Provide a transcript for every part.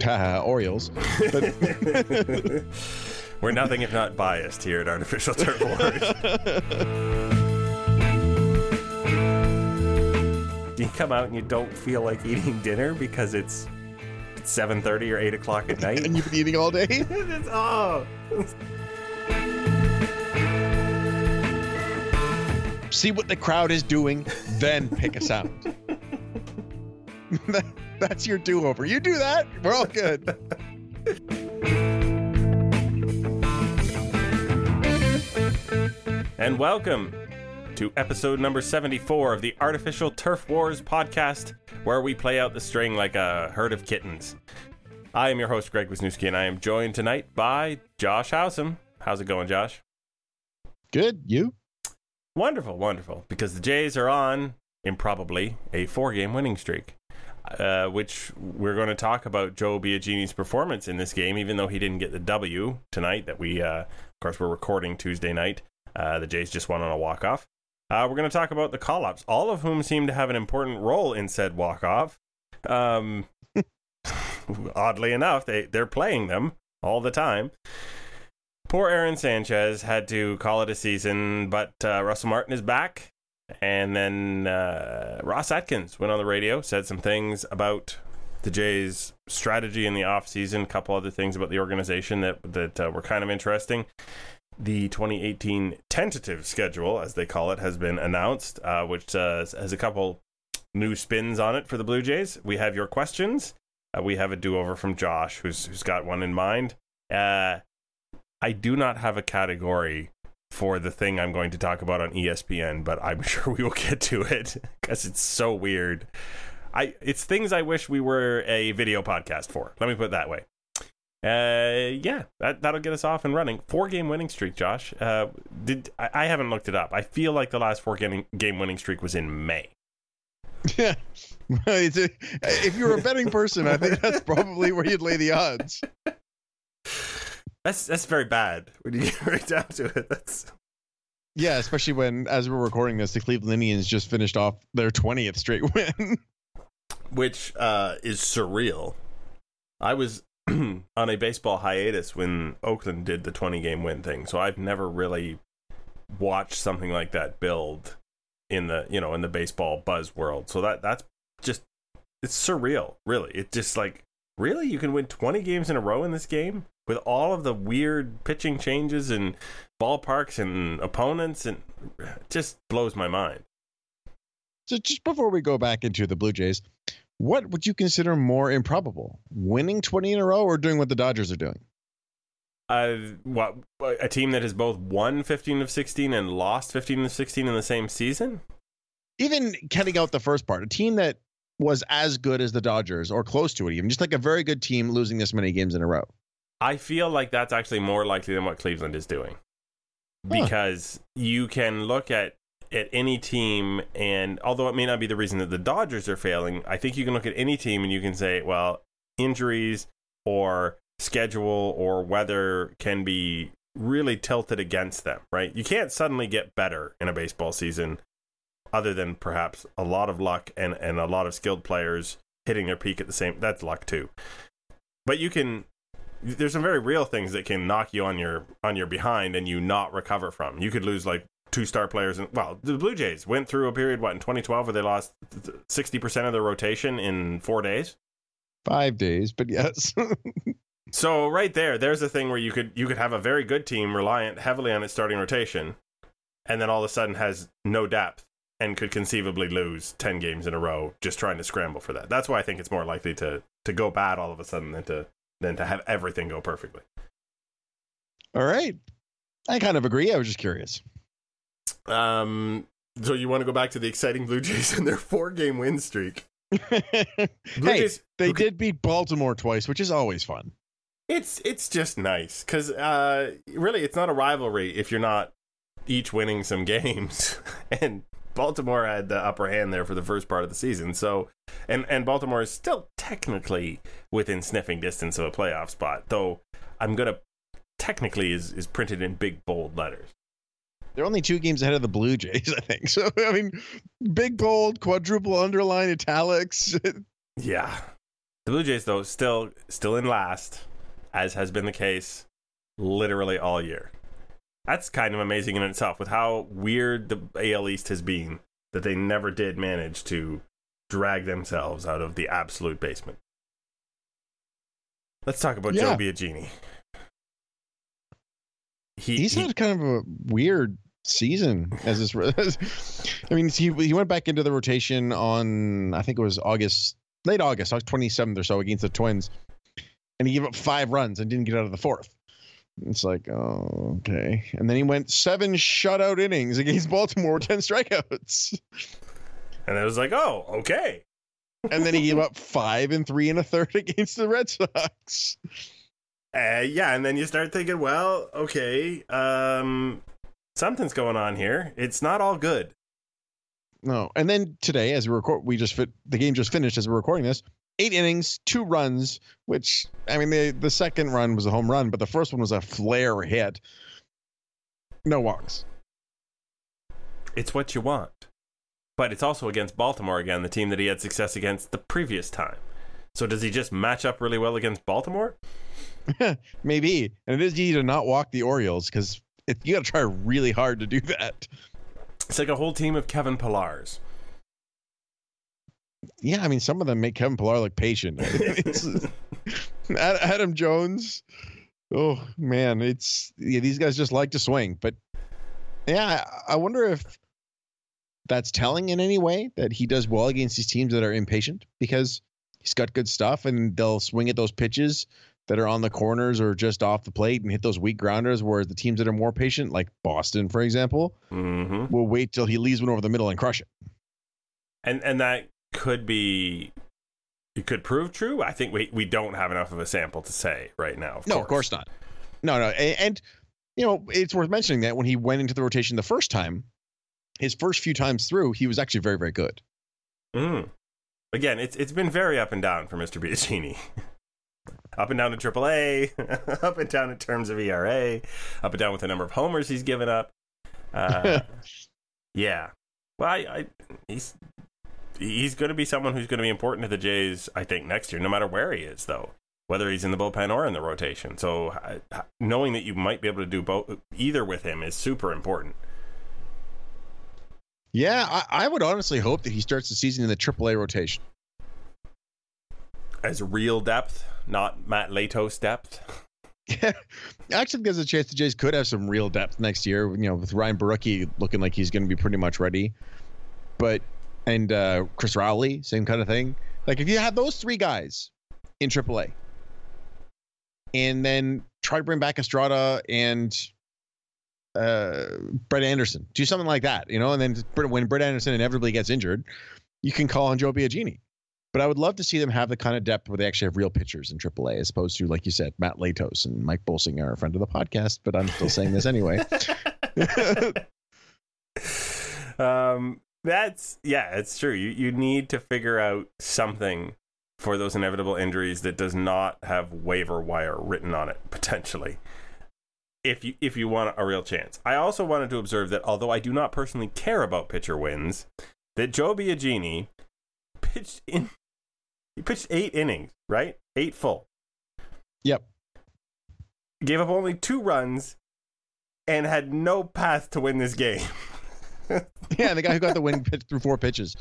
Orioles. But We're nothing if not biased here at Artificial Turf Wars. Do you come out and you don't feel like eating dinner because it's 7:30 or 8 o'clock at night? And you've been eating all day? See what the crowd is doing, then pick a sound. That's your do-over. You do that, we're all good. And welcome to episode number 74 of the Artificial Turf Wars podcast, where we play out the string like a herd of kittens. I am your host, Greg Wisniewski, and I am joined tonight by Josh Howsam. How's it going, Josh? Good, you? Wonderful, wonderful. Because the Jays are on, improbably, a 4-game winning streak, which we're going to talk about Joe Biagini's performance in this game, even though he didn't get the W tonight that we, of course, we're recording Tuesday night. The Jays just won on a walk-off. We're going to talk about the call-ups, all of whom seem to have an important role in said walk-off. Oddly enough, they're playing them all the time. Poor Aaron Sanchez had to call it a season, but Russell Martin is back. And then Ross Atkins went on the radio, said some things about the Jays' strategy in the offseason, a couple other things about the organization that were kind of interesting. The 2018 tentative schedule, as they call it, has been announced, which has a couple new spins on it for the Blue Jays. We have your questions. We have a do-over from Josh, who's got one in mind. I do not have a category for the thing I'm going to talk about on ESPN, but I'm sure we will get to it because it's so weird. It's things I wish we were a video podcast for. Let me put it that way. That'll get us off and running. 4-game winning streak, Josh. I haven't looked it up. I feel like the last 4-game winning streak was in May. Yeah. If you're a betting person, I think that's probably where you'd lay the odds. That's very bad when you get right down to it. Yeah, especially when, as we're recording this, the Cleveland Indians just finished off their 20th straight win. Which is surreal. I was on a baseball hiatus when Oakland did the 20-game win thing, so I've never really watched something like that build in the baseball buzz world. So that's just, it's surreal, really. It's just like, really? You can win 20 games in a row in this game with all of the weird pitching changes and ballparks and opponents, and it just blows my mind. So just before we go back into the Blue Jays, what would you consider more improbable? Winning 20 in a row or doing what the Dodgers are doing? A team that has both won 15 of 16 and lost 15 of 16 in the same season? Even cutting out the first part, a team that was as good as the Dodgers or close to it, even just like a very good team losing this many games in a row. I feel like that's actually more likely than what Cleveland is doing. Because you can look at any team, and although it may not be the reason that the Dodgers are failing, I think you can look at any team and you can say, well, injuries or schedule or weather can be really tilted against them, right? You can't suddenly get better in a baseball season other than perhaps a lot of luck and a lot of skilled players hitting their peak at the same. That's luck too. But there's some very real things that can knock you on your behind and you not recover from. You could lose like 2 star players. The Blue Jays went through a period, in 2012 where they lost 60% of their rotation in 4 days? 5 days, but yes. So right there's a thing where you could have a very good team reliant heavily on its starting rotation, and then all of a sudden has no depth and could conceivably lose 10 games in a row just trying to scramble for that. That's why I think it's more likely to go bad all of a sudden than to have everything go perfectly. All right. I kind of agree. I was just curious. So you want to go back to the exciting Blue Jays and their 4-game win streak? They did beat Baltimore twice, which is always fun. It's just nice because really it's not a rivalry if you're not each winning some games. And Baltimore had the upper hand there for the first part of the season. So, and Baltimore is still technically within sniffing distance of a playoff spot, though I'm going to technically is printed in big, bold letters. They're only 2 games ahead of the Blue Jays, I think. So, I mean, big, bold, quadruple underline, italics. Yeah. The Blue Jays, though, still in last, as has been the case literally all year. That's kind of amazing in itself, with how weird the AL East has been, that they never did manage to drag themselves out of the absolute basement. Let's talk about Joe Biagini. He's had kind of a weird season as this. I mean, he went back into the rotation on, I think it was late August 27th or so, against the Twins, and he gave up 5 runs and didn't get out of the 4th. It's like, oh, okay. And then he went 7 shutout innings against Baltimore with 10 strikeouts. And it was like, oh, okay. And then he gave up 5 and 3 1/3 against the Red Sox. Yeah, and then you start thinking, well, okay, something's going on here. It's not all good. No. And then today, as we record, the game just finished as we're recording this. 8 innings, 2 runs, which, I mean, the second run was a home run, but the first one was a flare hit. No walks. It's what you want. But it's also against Baltimore again, the team that he had success against the previous time. So does he just match up really well against Baltimore? Maybe. And it is easy to not walk the Orioles, because you got to try really hard to do that. It's like a whole team of Kevin Pillars. Yeah, I mean, some of them make Kevin Pillar look patient. Adam Jones. Oh, man. These guys just like to swing. But, yeah, I wonder if that's telling in any way that he does well against these teams that are impatient, because he's got good stuff and they'll swing at those pitches that are on the corners or just off the plate and hit those weak grounders, whereas the teams that are more patient, like Boston, for example, will wait till he leaves one over the middle and crush it. And that could prove true. I think we don't have enough of a sample to say right now. Of course not. No. And, it's worth mentioning that when he went into the rotation the first time, his first few times through, he was actually very, very good. Again, it's been very up and down for Mr. Biagini. Up and down to AAA, up and down in terms of ERA, up and down with the number of homers he's given up. Yeah. Well, he's going to be someone who's going to be important to the Jays, I think, next year, no matter where he is, though, whether he's in the bullpen or in the rotation. So knowing that you might be able to do either with him is super important. Yeah, I would honestly hope that he starts the season in the AAA rotation. As real depth, not Matt Latos depth. Yeah, actually, there's a chance the Jays could have some real depth next year, with Ryan Barucki looking like he's going to be pretty much ready. And Chris Rowley, same kind of thing. Like, if you had those 3 guys in AAA and then try to bring back Estrada and Brett Anderson, do something like that, and then when Brett Anderson inevitably gets injured, you can call on Joe Biagini. But I would love to see them have the kind of depth where they actually have real pitchers in AAA, as opposed to, like you said, Matt Latos and Mike Bolsing are a friend of the podcast, but I'm still saying this anyway. It's true. You need to figure out something for those inevitable injuries that does not have waiver wire written on it, potentially, if you want a real chance. I also wanted to observe that although I do not personally care about pitcher wins, that Joe Biagini pitched 8 innings, right? 8 full. Yep. Gave up only 2 runs and had no path to win this game. Yeah, the guy who got the win pitched through 4 pitches.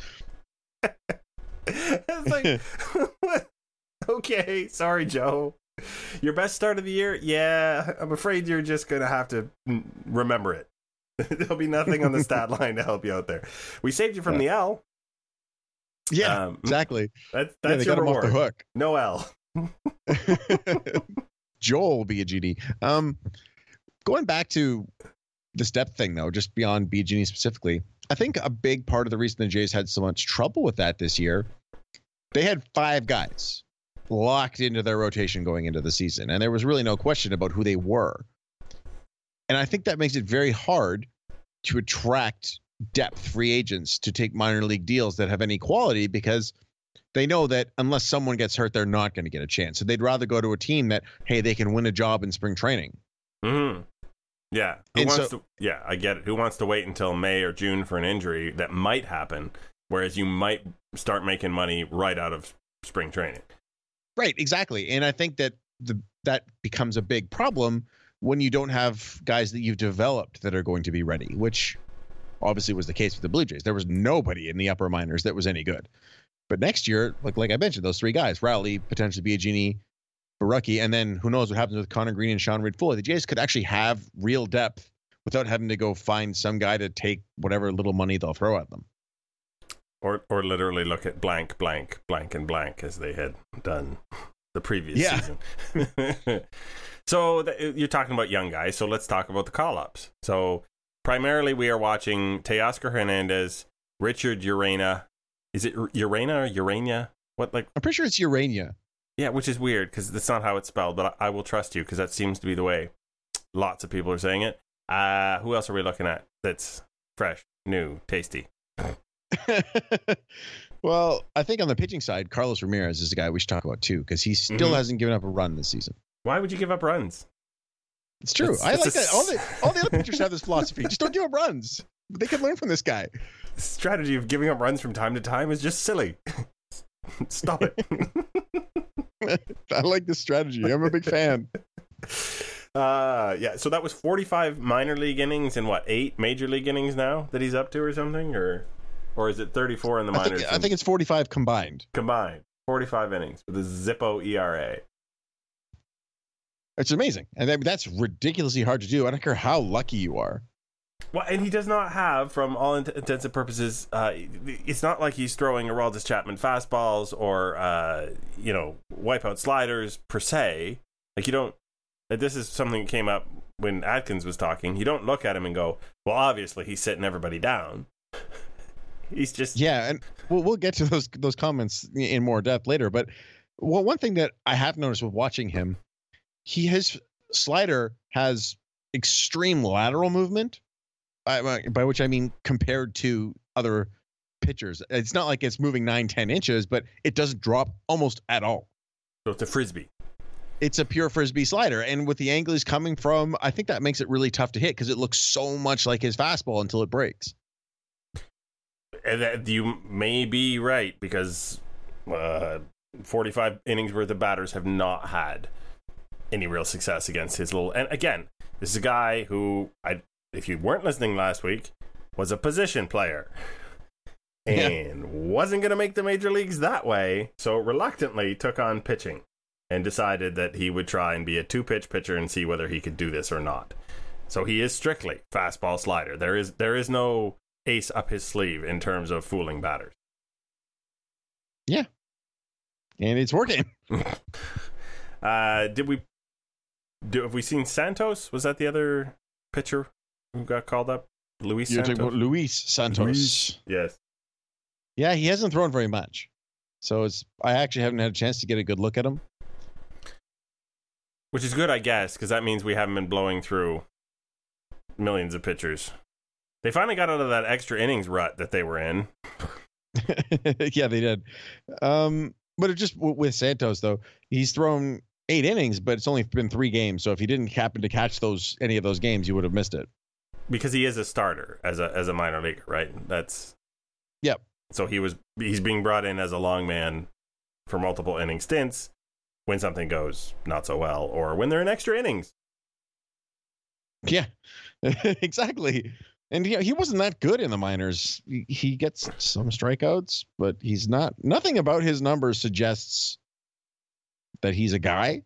It's like, okay, sorry, Joe. Your best start of the year? Yeah, I'm afraid you're just going to have to remember it. There'll be nothing on the stat line to help you out there. We saved you from the L. Yeah, exactly. That's your reward. Off the hook. No L. Joel Biagini. Going back to this depth thing, though, just beyond Biagini specifically, I think a big part of the reason the Jays had so much trouble with that this year, they had 5 guys locked into their rotation going into the season, and there was really no question about who they were. And I think that makes it very hard to attract depth free agents to take minor league deals that have any quality, because they know that unless someone gets hurt, they're not going to get a chance. So they'd rather go to a team that, hey, they can win a job in spring training. Mm-hmm. Yeah. I get it. Who wants to wait until May or June for an injury that might happen, whereas you might start making money right out of spring training? Right, exactly. And I think that that becomes a big problem when you don't have guys that you've developed that are going to be ready, which obviously was the case with the Blue Jays. There was nobody in the upper minors that was any good. But next year, like I mentioned, those three guys, Rowley, potentially Biagini, Barucki, and then who knows what happens with Connor Green and Sean Reid-Foley. The Jays could actually have real depth without having to go find some guy to take whatever little money they'll throw at them. Or literally look at blank, blank, blank, and blank as they had done the previous season. So you're talking about young guys, so let's talk about the call-ups. So primarily we are watching Teoscar Hernandez, Richard Urena. Is it Urena or Urania? What, like? I'm pretty sure it's Urania. Yeah, which is weird because that's not how it's spelled, but I will trust you because that seems to be the way lots of people are saying it. Who else are we looking at that's fresh, new, tasty? Well, I think on the pitching side, Carlos Ramirez is the guy we should talk about too, because he still hasn't given up a run this season. Why would you give up runs? It's true. I like that. All the other pitchers have this philosophy. Just don't give up runs. They can learn from this guy. The strategy of giving up runs from time to time is just silly. Stop it. I like this strategy. I'm a big fan. Yeah, so that was 45 minor league innings and 8 major league innings now that he's up to or something, or is it 34 in the minors? I think it's 45 combined. 45 innings with a Zippo ERA. It's amazing, and that's ridiculously hard to do. I don't care how lucky you are. Well, and he does not have, from all intents and purposes, it's not like he's throwing Aroldis Chapman fastballs or wipeout sliders per se. Like, you don't. This is something that came up when Atkins was talking. You don't look at him and go, well, obviously he's sitting everybody down. He's just and we'll get to those comments in more depth later. But one thing that I have noticed with watching him, his slider has extreme lateral movement, by which I mean compared to other pitchers. It's not like it's moving 9-10 inches, but it doesn't drop almost at all. So it's a frisbee. It's a pure frisbee slider, and with the angle he's coming from, I think that makes it really tough to hit because it looks so much like his fastball until it breaks. And that you may be right because 45 innings worth of batters have not had any real success against his little. And again, this is a guy who, if you weren't listening last week, was a position player and wasn't going to make the major leagues that way. So reluctantly took on pitching and decided that he would try and be a 2-pitch pitcher and see whether he could do this or not. So he is strictly fastball slider. There is no ace up his sleeve in terms of fooling batters. Yeah. And it's working. Have we seen Santos? Was that the other pitcher who got called up? Luis Santos? You're talking about Luis Santos. Yes. Yeah, he hasn't thrown very much. So I actually haven't had a chance to get a good look at him. Which is good, I guess, because that means we haven't been blowing through millions of pitchers. They finally got out of that extra innings rut that they were in. Yeah, they did. But it just with Santos, though, he's thrown 8 innings, but it's only been 3 games. So if he didn't happen to catch any of those games, you would have missed it. Because he is a starter as a minor leaguer, right? Yep. So he's being brought in as a long man for multiple inning stints when something goes not so well, or when they're in extra innings. Yeah, exactly. And he wasn't that good in the minors. He gets some strikeouts, but nothing about his numbers suggests that he's a guy.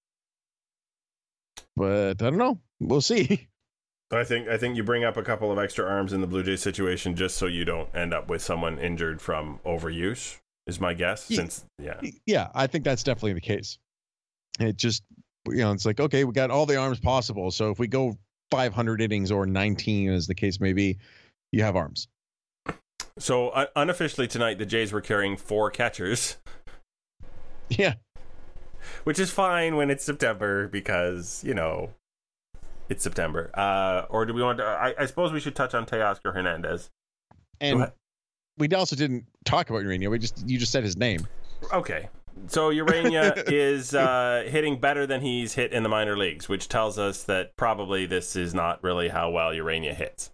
But I don't know. We'll see. I think you bring up a couple of extra arms in the Blue Jays situation just so you don't end up with someone injured from overuse, is my guess. Yeah, I think that's definitely the case. It just, it's like, okay, we got all the arms possible. So if we go 500 innings or 19, as the case may be, you have arms. So unofficially tonight, the Jays were carrying 4 catchers. Yeah. Which is fine when it's September because, it's September. Or do we want to... I suppose we should touch on Teoscar Hernandez. And we also didn't talk about Urania. You just said his name. Okay. So Urania is hitting better than he's hit in the minor leagues, which tells us that probably this is not really how well Urania hits.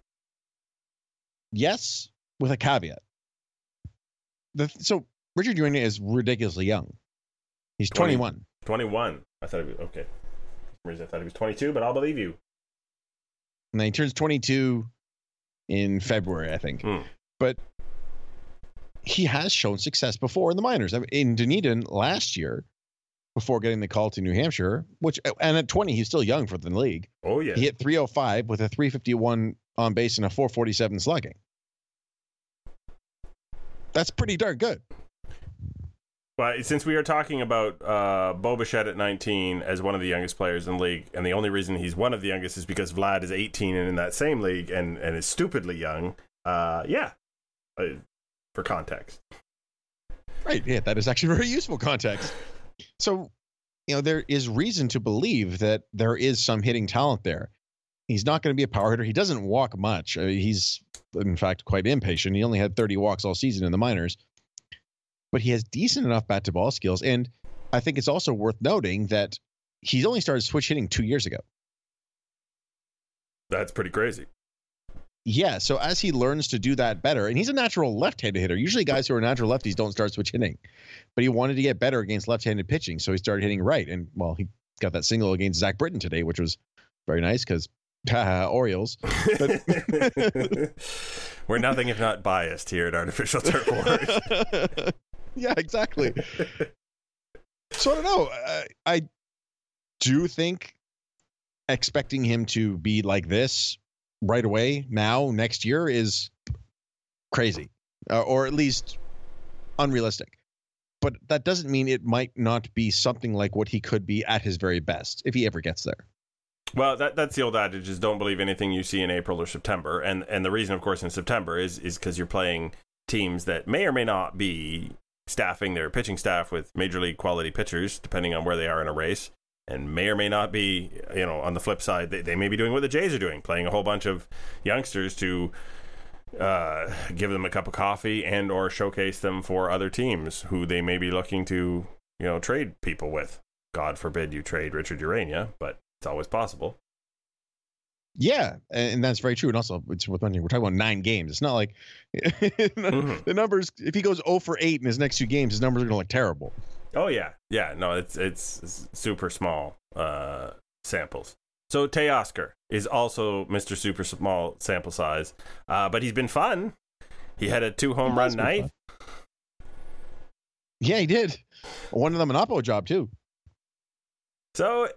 Yes, with a caveat. So Richard Urania is ridiculously young. He's 21. 21. I thought he was okay. For some reason I thought he was 22, but I'll believe you. And then he turns 22 in February, I think. But he has shown success before in the minors. I mean, in Dunedin last year, before getting the call to New Hampshire, and at 20, he's still young for the league. Oh, yeah. He hit 305 with a 351 on base and a 447 slugging. That's pretty darn good. Well, since we are talking about Bo Bichette at 19 as one of the youngest players in the league, and the only reason he's one of the youngest is because Vlad is 18 and in that same league and is stupidly young, for context. Right, yeah, that is actually very useful context. So, there is reason to believe that there is some hitting talent there. He's not going to be a power hitter. He doesn't walk much. He's, in fact, quite impatient. He only had 30 walks all season in the minors. But he has decent enough bat-to-ball skills. And I think it's also worth noting that he's only started switch hitting 2 years ago. That's pretty crazy. Yeah, so as he learns to do that better, and he's a natural left-handed hitter. Usually guys who are natural lefties don't start switch hitting. But he wanted to get better against left-handed pitching, so he started hitting right. And, well, he got that single against Zach Britton today, which was very nice because Orioles. But we're nothing if not biased here at Artificial Turf Wars. Yeah, exactly. So I don't know. I do think expecting him to be like this right away now next year is crazy, or at least unrealistic. But that doesn't mean it might not be something like what he could be at his very best if he ever gets there. Well, that's the old adage, is don't believe anything you see in April or September. And the reason, of course, in September is because you're playing teams that may or may not be staffing their pitching staff with major league quality pitchers, depending on where they are in a race, and may or may not be, on the flip side, they may be doing what the Jays are doing, playing a whole bunch of youngsters to give them a cup of coffee and or showcase them for other teams who they may be looking to, trade people with. God forbid you trade Richard Urania, but it's always possible. Yeah, and that's very true. And also, it's worth mentioning, we're talking about 9 games. It's not like the numbers, if he goes 0 for 8 in his next 2 games, his numbers are going to look terrible. Oh, yeah. Yeah, no, it's super small samples. So Teoscar is also Mr. Super Small sample size, but he's been fun. He had a 2 home run night. Fun. Yeah, he did. One of them an oppo job, too. So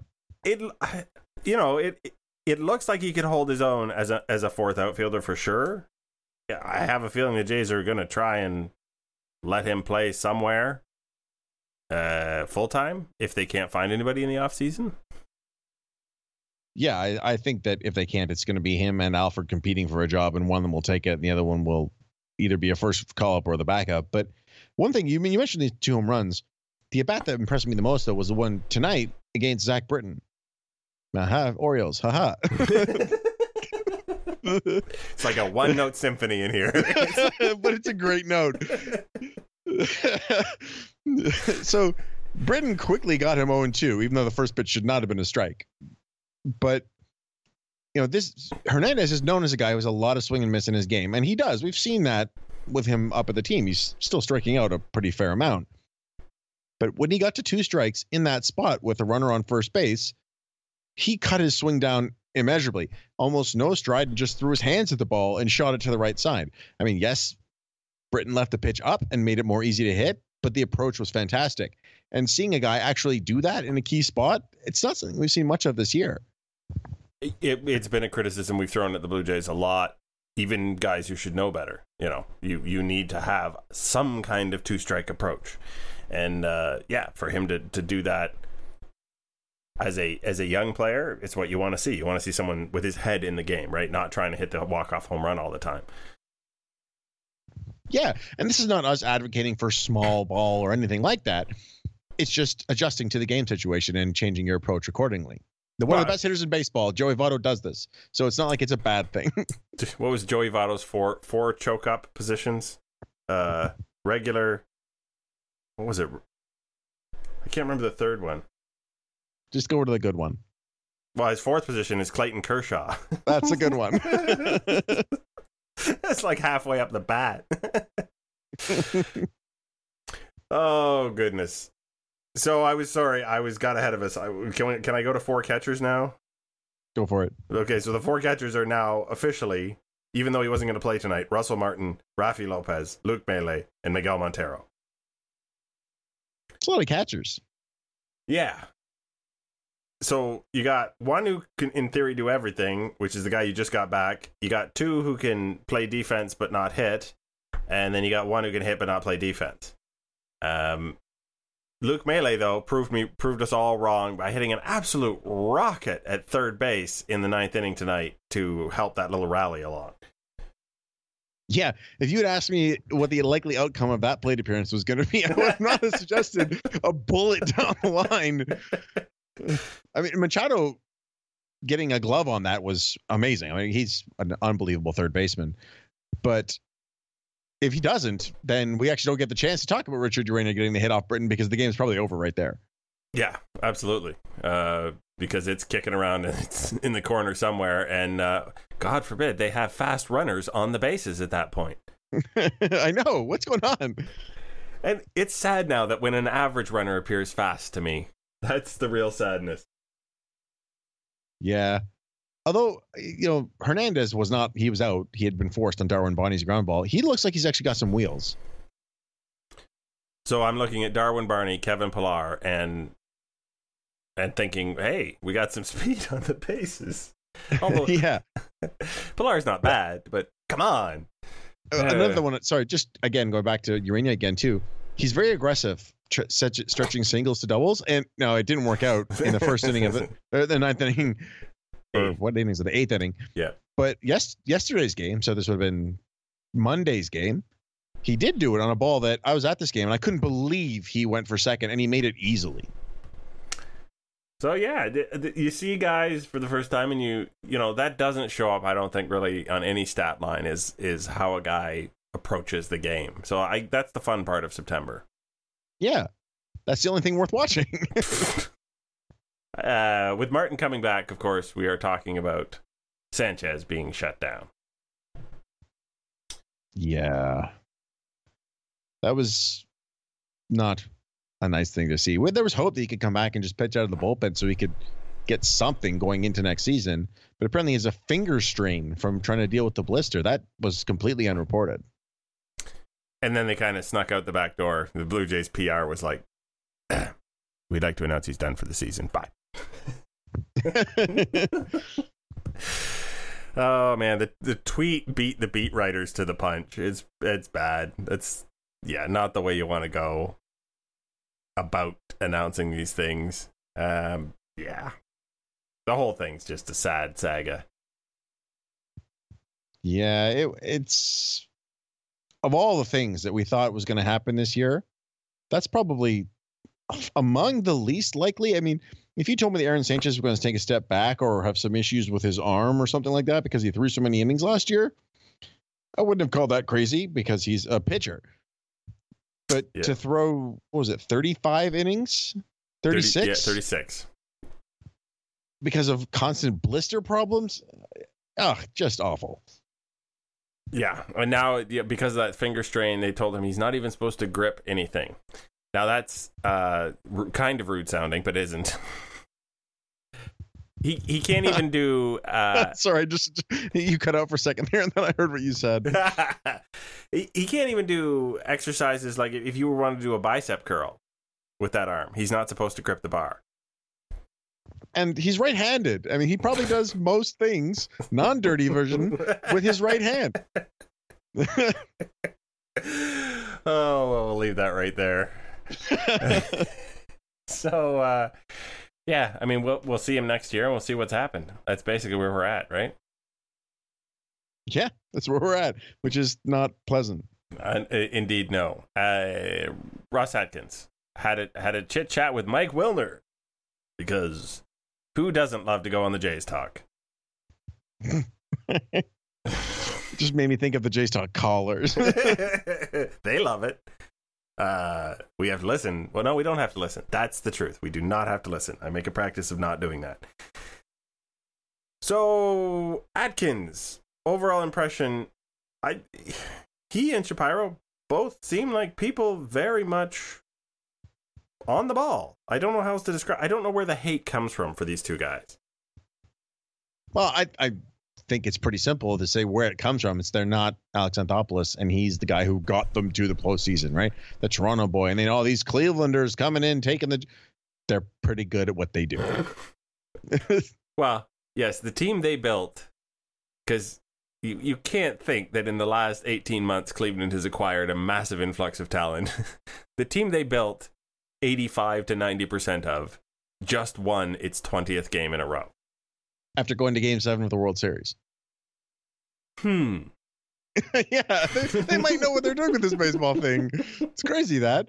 it looks like he could hold his own as a fourth outfielder for sure. Yeah, I have a feeling the Jays are going to try and let him play somewhere full time if they can't find anybody in the offseason. Yeah, I think that if they can't, it's going to be him and Alfred competing for a job, and one of them will take it, and the other one will either be a first call-up or the backup. But one thing, you mentioned these 2 home runs. The at-bat that impressed me the most, though, was the one tonight against Zach Britton. Orioles, haha. It's like a one-note symphony in here. But it's a great note. So Britton quickly got him 0-2, even though the first pitch should not have been a strike. But, this Hernandez is known as a guy who has a lot of swing and miss in his game, and he does. We've seen that with him up at the team. He's still striking out a pretty fair amount. But when he got to 2 strikes in that spot with a runner on first base, he cut his swing down immeasurably, almost no stride, and just threw his hands at the ball and shot it to the right side. I mean, yes, Britton left the pitch up and made it more easy to hit, but the approach was fantastic. And seeing a guy actually do that in a key spot, it's not something we've seen much of this year. It's been a criticism we've thrown at the Blue Jays a lot. Even guys who should know better, you need to have some kind of 2-strike approach. And for him to do that as a young player, it's what you want to see. You want to see someone with his head in the game, right? Not trying to hit the walk-off home run all the time. Yeah, and this is not us advocating for small ball or anything like that. It's just adjusting to the game situation and changing your approach accordingly. One of the best hitters in baseball, Joey Votto, does this. So it's not like it's a bad thing. What was Joey Votto's four choke-up positions? Regular... What was it? I can't remember the third one. Just go to the good one. Well, his 4th position is Clayton Kershaw. That's a good one. That's like halfway up the bat. Oh, goodness. So I got ahead of us. Can I go to 4 catchers now? Go for it. Okay, so the 4 catchers are now officially, even though he wasn't going to play tonight, Russell Martin, Rafi Lopez, Luke Mele, and Miguel Montero. It's a lot of catchers. Yeah. So you got one who can, in theory, do everything, which is the guy you just got back. You got 2 who can play defense but not hit. And then you got 1 who can hit but not play defense. Luke Mele, though, proved us all wrong by hitting an absolute rocket at third base in the 9th inning tonight to help that little rally along. Yeah, if you had asked me what the likely outcome of that plate appearance was going to be, I would not have suggested a bullet down the line. I mean, Machado getting a glove on that was amazing. I mean, he's an unbelievable third baseman. But if he doesn't, then we actually don't get the chance to talk about Richard Urena getting the hit off Britton because the game's probably over right there. Yeah, absolutely. Because it's kicking around and it's in the corner somewhere. And God forbid they have fast runners on the bases at that point. I know. What's going on? And it's sad now that when an average runner appears fast to me, that's the real sadness. Yeah. Although, Hernandez was not, he was out. He had been forced on Darwin Barney's ground ball. He looks like he's actually got some wheels. So I'm looking at Darwin Barney, Kevin Pillar, and thinking, hey, we got some speed on the bases. Although, yeah. Pillar's not bad, but come on. Another one, sorry, just again, going back to Urena again, too. He's very aggressive, stretching singles to doubles. And no, it didn't work out in the first inning of the 9th inning. Or what inning is it? The 8th inning. Yeah. But yesterday's game, so this would have been Monday's game, he did do it on a ball that I was at this game, and I couldn't believe he went for second, and he made it easily. So, yeah, you see guys for the first time, and that doesn't show up, I don't think, really on any stat line is how a guy approaches the game. So that's the fun part of September. Yeah. That's the only thing worth watching. With Martin coming back, of course, we are talking about Sanchez being shut down. Yeah. That was not a nice thing to see. There was hope that he could come back and just pitch out of the bullpen so he could get something going into next season. But apparently it's a finger strain from trying to deal with the blister. That was completely unreported. And then they kind of snuck out the back door. The Blue Jays PR was like, we'd like to announce he's done for the season. Bye. Oh man, the tweet beat the beat writers to the punch. It's bad. That's not the way you want to go about announcing these things. The whole thing's just a sad saga. Yeah, it's of all the things that we thought was going to happen this year, that's probably among the least likely. I mean, if you told me that Aaron Sanchez was going to take a step back or have some issues with his arm or something like that because he threw so many innings last year, I wouldn't have called that crazy because he's a pitcher. But to throw, 35 innings? 36? 36. Because of constant blister problems? Just awful. Yeah, and now because of that finger strain, they told him he's not even supposed to grip anything. Now that's kind of rude sounding, but isn't. He can't even do. Sorry, just you cut out for a second there, and then I heard what you said. He can't even do exercises like if you wanted to do a bicep curl with that arm. He's not supposed to grip the bar. And he's right-handed. I mean, he probably does most things, non-dirty version, with his right hand. Oh, well, we'll leave that right there. So, I mean, we'll see him next year, and we'll see what's happened. That's basically where we're at, right? Yeah, that's where we're at, which is not pleasant. Indeed, no. Ross Atkins had a chit-chat with Mike Wilner, because who doesn't love to go on the Jays Talk? Just made me think of the Jays Talk callers. They love it. We have to listen. Well, no, we don't have to listen. That's the truth. We do not have to listen. I make a practice of not doing that. So, Atkins, overall impression, he and Shapiro both seem like people very much on the ball. I don't know how else to describe. I don't know where the hate comes from for these two guys. Well, I think it's pretty simple to say where it comes from. It's they're not Alex Anthopoulos, and he's the guy who got them to the postseason, right? The Toronto boy, and then all these Clevelanders coming in, taking the. They're pretty good at what they do. Well, yes, the team they built, because you can't think that in the last 18 months Cleveland has acquired a massive influx of talent. The team they built 85 to 90% of just won its 20th game in a row. After going to Game 7 of the World Series. Yeah, they might know what they're doing with this baseball thing. It's crazy that.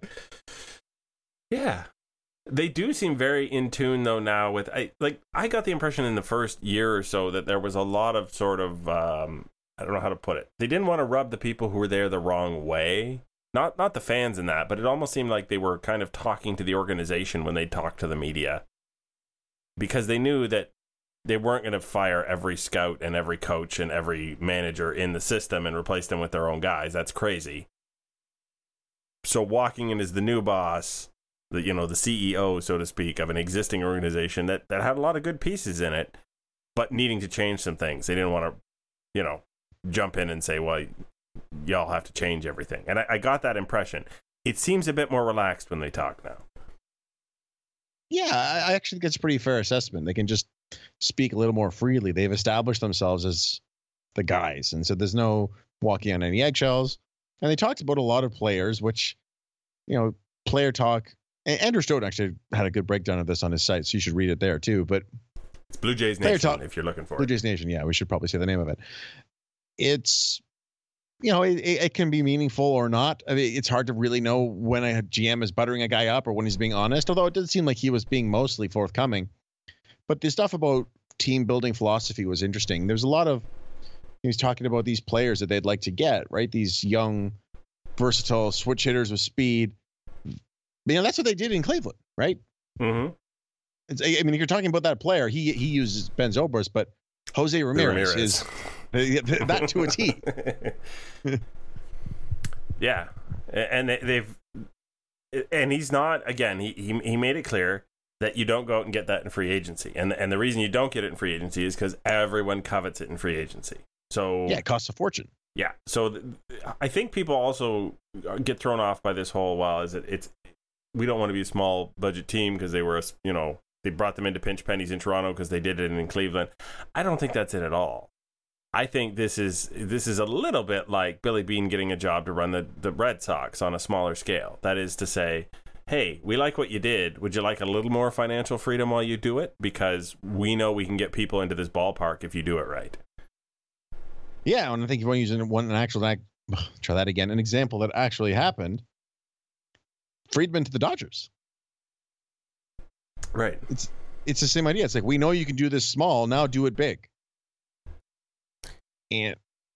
Yeah. They do seem very in tune, though, now with... I got the impression in the first year or so that there was a lot of sort of... I don't know how to put it. They didn't want to rub the people who were there the wrong way. Not the fans in that, but it almost seemed like they were kind of talking to the organization when they talked to the media. Because they knew that they weren't going to fire every scout and every coach and every manager in the system and replace them with their own guys. That's crazy. So walking in as the new boss... the CEO, so to speak, of an existing organization that had a lot of good pieces in it, but needing to change some things. They didn't want to, jump in and say, well, y'all have to change everything. And I got that impression. It seems a bit more relaxed when they talk now. Yeah, I actually think it's a pretty fair assessment. They can just speak a little more freely. They've established themselves as the guys. And so there's no walking on any eggshells. And they talked about a lot of players, which, player talk. Andrew Stoughton actually had a good breakdown of this on his site, so you should read it there too. But it's Blue Jays Nation if you're looking for it. Blue Jays Nation, yeah, we should probably say the name of it. It's, it can be meaningful or not. I mean, it's hard to really know when a GM is buttering a guy up or when he's being honest, although it did seem like he was being mostly forthcoming. But the stuff about team building philosophy was interesting. There's a lot of, he was talking about these players that they'd like to get, right? These young, versatile switch hitters with speed. That's what they did in Cleveland, right? Mm-hmm. If you're talking about that player, he uses Ben Zobrist, but Jose Ramirez is that to a T. Yeah, and and he's not, again, he made it clear that you don't go out and get that in free agency, and the reason you don't get it in free agency is because everyone covets it in free agency. So yeah, it costs a fortune. Yeah, so I think people also get thrown off by this whole, we don't want to be a small budget team because they were, they brought them into pinch pennies in Toronto because they did it in Cleveland. I don't think that's it at all. I think this is a little bit like Billy Beane getting a job to run the Red Sox on a smaller scale. That is to say, hey, we like what you did. Would you like a little more financial freedom while you do it? Because we know we can get people into this ballpark if you do it right. Yeah, and I think if you want to use an example that actually happened. Friedman to the Dodgers. Right. It's the same idea. It's like, we know you can do this small, now do it big. And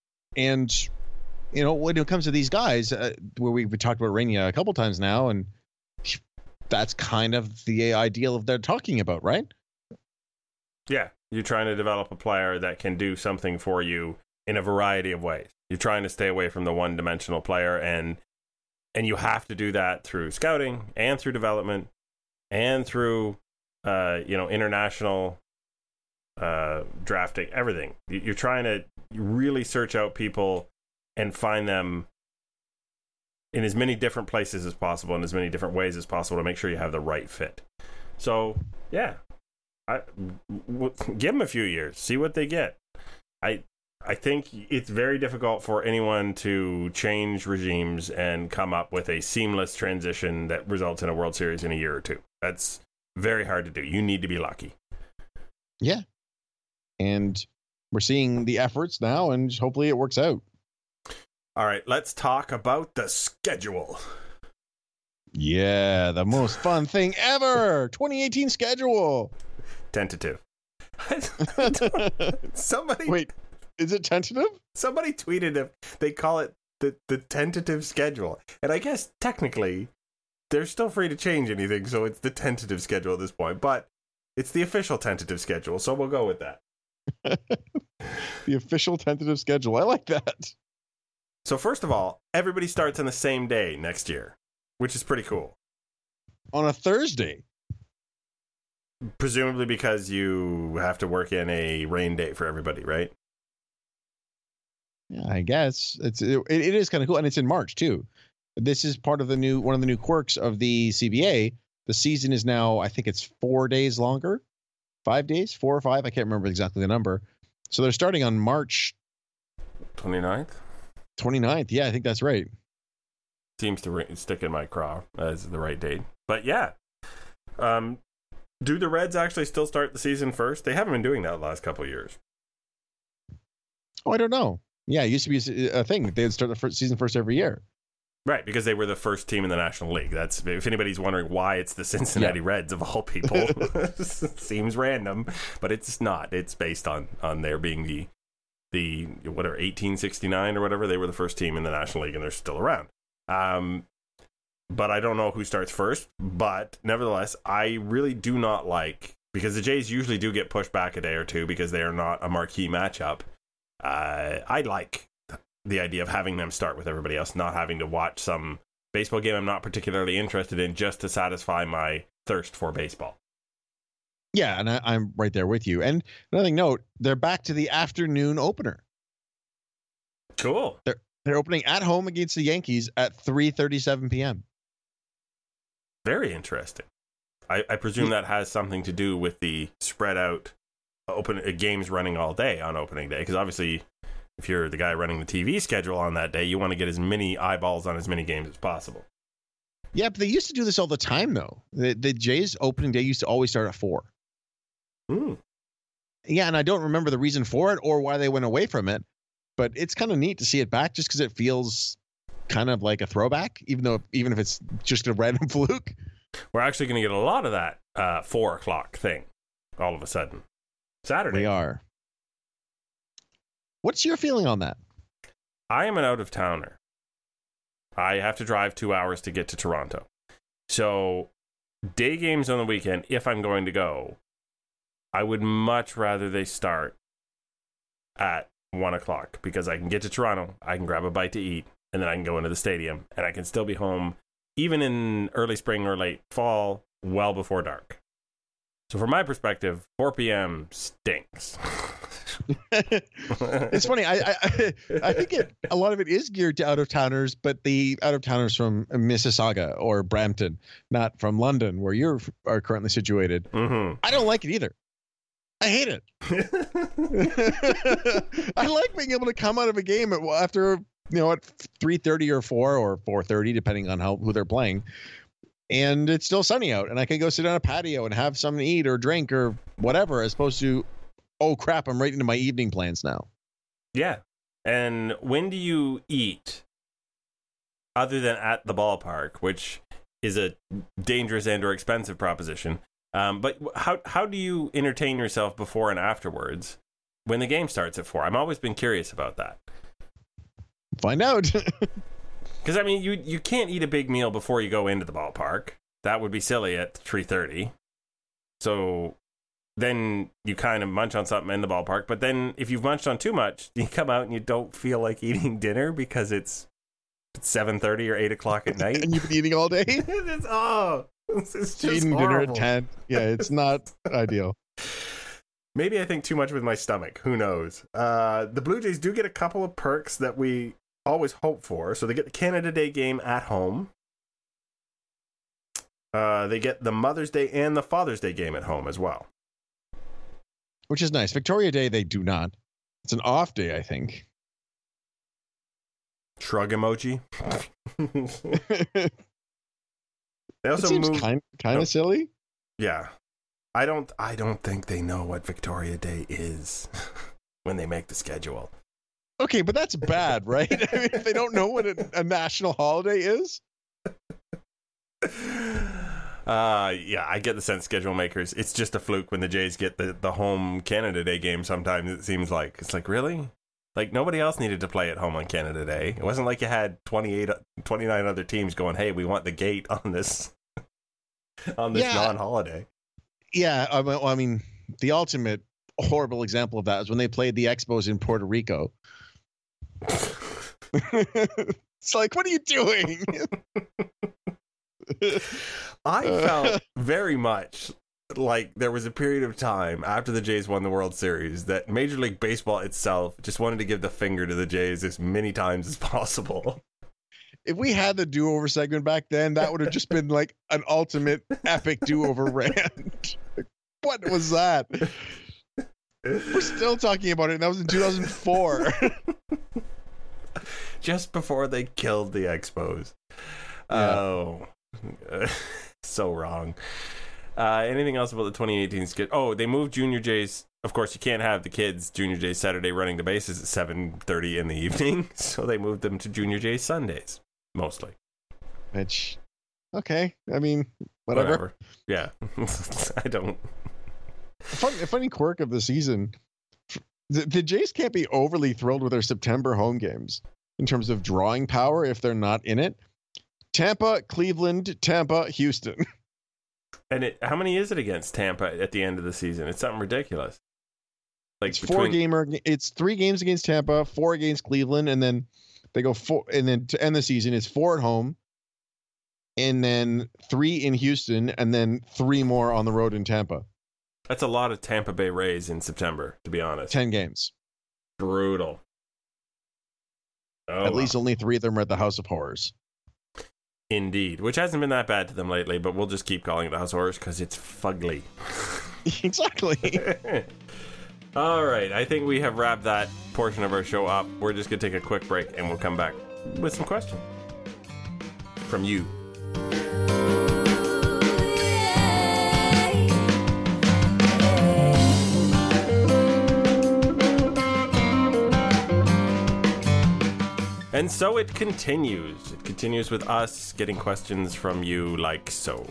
when it comes to these guys, where we've talked about Rainier a couple times now, and that's kind of the ideal of they're talking about, right? Yeah. You're trying to develop a player that can do something for you in a variety of ways. You're trying to stay away from the one-dimensional player, and you have to do that through scouting and through development and through, international drafting, everything. You're trying to really search out people and find them in as many different places as possible, in as many different ways as possible, to make sure you have the right fit. So, yeah, give them a few years, see what they get. I think it's very difficult for anyone to change regimes and come up with a seamless transition that results in a World Series in a year or two. That's very hard to do. You need to be lucky. Yeah. And we're seeing the efforts now, and hopefully it works out. All right, let's talk about the schedule. Yeah, the most fun thing ever. 2018 schedule. Tentative. Somebody... Wait. Is it tentative? Somebody tweeted it. They call it the tentative schedule. And I guess technically they're still free to change anything, so it's the tentative schedule at this point. But it's the official tentative schedule, so we'll go with that. The official tentative schedule. I like that. So first of all, everybody starts on the same day next year, which is pretty cool. on a Thursday. Presumably because you have to work in a rain day for everybody, right? Yeah, I guess it is kind of cool, and it's in March too. This is part of one of the new quirks of the CBA. The season is now, I think it's 4 days longer, 5 days, 4 or 5. I can't remember exactly the number. So they're starting on March 29th. 29th. Yeah, I think that's right. Seems to stick in my craw as the right date, but yeah. Do the Reds actually still start the season first? They haven't been doing that the last couple of years. Oh, I don't know. Yeah, it used to be a thing. They'd start the season first every year. Right, because they were the first team in the National League. That's, if anybody's wondering why it's the Cincinnati Reds of all people. Seems random, but it's not. It's based on their being the whatever 1869 or whatever. They were the first team in the National League, and they're still around. But I don't know who starts first. But nevertheless, I really do not like, because the Jays usually do get pushed back a day or two because they are not a marquee matchup. I like the idea of having them start with everybody else, not having to watch some baseball game I'm not particularly interested in just to satisfy my thirst for baseball. Yeah, and I'm right there with you. And another note, they're back to the afternoon opener. Cool. They're opening at home against the Yankees at 3:37 p.m. Very interesting. I presume that has something to do with the spread out games running all day on opening day, because obviously if you're the guy running the TV schedule on that day, you want to get as many eyeballs on as many games as possible. Yeah, but they used to do this all the time, though. The Jays opening day used to always start at 4. Yeah, and I don't remember the reason for it or why they went away from it, but it's kind of neat to see it back just because it feels kind of like a throwback, even if it's just a random fluke. We're actually going to get a lot of that 4 o'clock thing all of a sudden. Saturday. We are. What's your feeling on that? I am an out-of-towner. I have to drive 2 hours to get to Toronto. So day games on the weekend, if I'm going to go, I would much rather they start at 1 o'clock, because I can get to Toronto, I can grab a bite to eat, and then I can go into the stadium, and I can still be home, even in early spring or late fall, well before dark. So from my perspective, 4 p.m. stinks. It's funny. I think a lot of it is geared to out-of-towners, but the out-of-towners from Mississauga or Brampton, not from London, where you are currently situated. Mm-hmm. I don't like it either. I hate it. I like being able to come out of a game after, at 3:30 or 4 or 4:30, depending on who they're playing. And it's still sunny out, and I can go sit on a patio and have something to eat or drink or whatever, as opposed to, oh crap, I'm right into my evening plans now. Yeah. And when do you eat other than at the ballpark, which is a dangerous and or expensive proposition? But how do you entertain yourself before and afterwards when the game starts at 4? I've always been curious about that. Find out. Because, I mean, you can't eat a big meal before you go into the ballpark. That would be silly at 3:30. So then you kind of munch on something in the ballpark. But then if you've munched on too much, you come out and you don't feel like eating dinner because it's 7:30 or 8 o'clock at night. And you've been eating all day? It's just eating horrible. Dinner at 10. Yeah, it's not ideal. Maybe I think too much with my stomach. Who knows? The Blue Jays do get a couple of perks that we always hope for. So they get the Canada Day game at home. They get the Mother's Day and the Father's Day game at home as well. Which is nice. Victoria Day, they do not. It's an off day, I think. Shrug emoji. They also seems move kind of silly. Yeah. I don't think they know what Victoria Day is when they make the schedule. Okay, but that's bad, right? I mean, if they don't know what a national holiday is. Yeah, I get the sense, schedule makers. It's just a fluke when the Jays get the home Canada Day game sometimes, it seems like. It's like, really? Like, nobody else needed to play at home on Canada Day. It wasn't like you had 29 other teams going, hey, we want the gate on this non-holiday. Yeah, I mean, the ultimate horrible example of that is when they played the Expos in Puerto Rico. It's like, what are you doing? I felt very much like there was a period of time after the Jays won the World Series that Major League Baseball itself just wanted to give the finger to the Jays as many times as possible. If we had the do-over segment back then, that would have just been like an ultimate epic do-over rant. What was that? We're still talking about it, and that was in 2004. Just before they killed the Expos. Yeah. Oh, so wrong. Anything else about the 2018 skit? Oh, they moved Junior Jays. Of course, you can't have the kids Junior Jays Saturday running the bases at 7:30 in the evening, so they moved them to Junior Jays Sundays, mostly. Which, okay, I mean, whatever. Yeah, I don't. A funny quirk of the season, the Jays can't be overly thrilled with their September home games in terms of drawing power if they're not in it. Tampa, Cleveland, Tampa, Houston. And how many is it against Tampa at the end of the season? It's something ridiculous. Like It's 3 games against Tampa, 4 against Cleveland, and then they go 4. And then to end the season, it's 4 at home, and then 3 in Houston, and then 3 more on the road in Tampa. That's a lot of Tampa Bay Rays in September, to be honest. 10 games. Brutal. At least only 3 of them are at the House of Horrors. Indeed, which hasn't been that bad to them lately, but we'll just keep calling it the House of Horrors because it's fugly. Exactly. All right, I think we have wrapped that portion of our show up. We're just going to take a quick break, and we'll come back with some questions from you. And so it continues. It continues with us getting questions from you like so.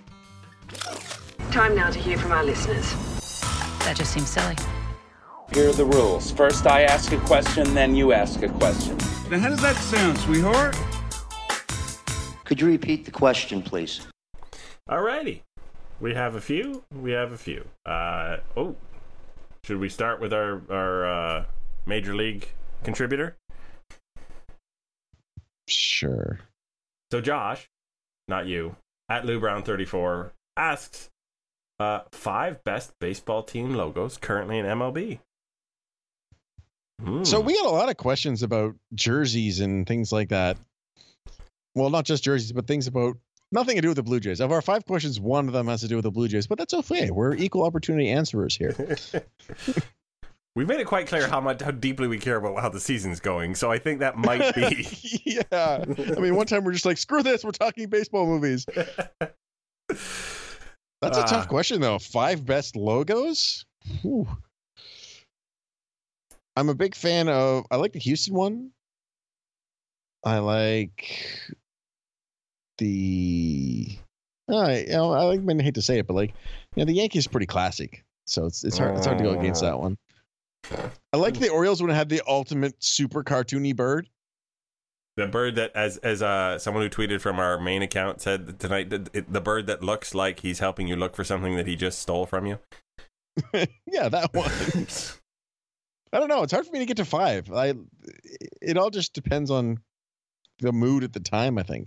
Time now to hear from our listeners. That just seems silly. Here are the rules. First I ask a question, then you ask a question. Now how does that sound, sweetheart? Could you repeat the question, please? Alrighty. We have a few. Should we start with our Major League contributor? Sure. So Josh, not you, at LouBrown34, asks 5 best baseball team logos currently in MLB. So we got a lot of questions about jerseys and things like that. Well, not just jerseys, but things about nothing to do with the Blue Jays. Of our 5 questions, one of them has to do with the Blue Jays, but that's okay. We're equal opportunity answerers here. We've made it quite clear how deeply we care about how the season's going, so I think that might be. Yeah. I mean, one time we're just like, screw this, we're talking baseball movies. That's a tough question, though. 5 best logos? Whew. I'm a big fan of, I like the Houston one. I like the, I hate to say it, but like, the Yankees is pretty classic. So it's hard to go against that one. I like the Orioles when it had the ultimate super cartoony bird. The bird that, as someone who tweeted from our main account said tonight, the bird that looks like he's helping you look for something that he just stole from you. Yeah, that one. I don't know. It's hard for me to get to 5. It all just depends on the mood at the time, I think.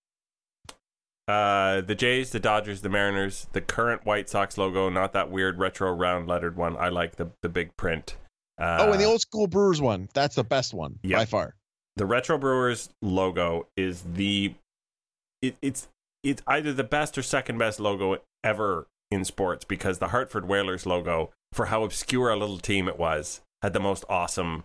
The Jays, the Dodgers, the Mariners, the current White Sox logo, not that weird retro round lettered one. I like the big print. And the old school Brewers one. That's the best one by far. The retro Brewers logo is it's either the best or second best logo ever in sports, because the Hartford Whalers logo, for how obscure a little team it was, had the most awesome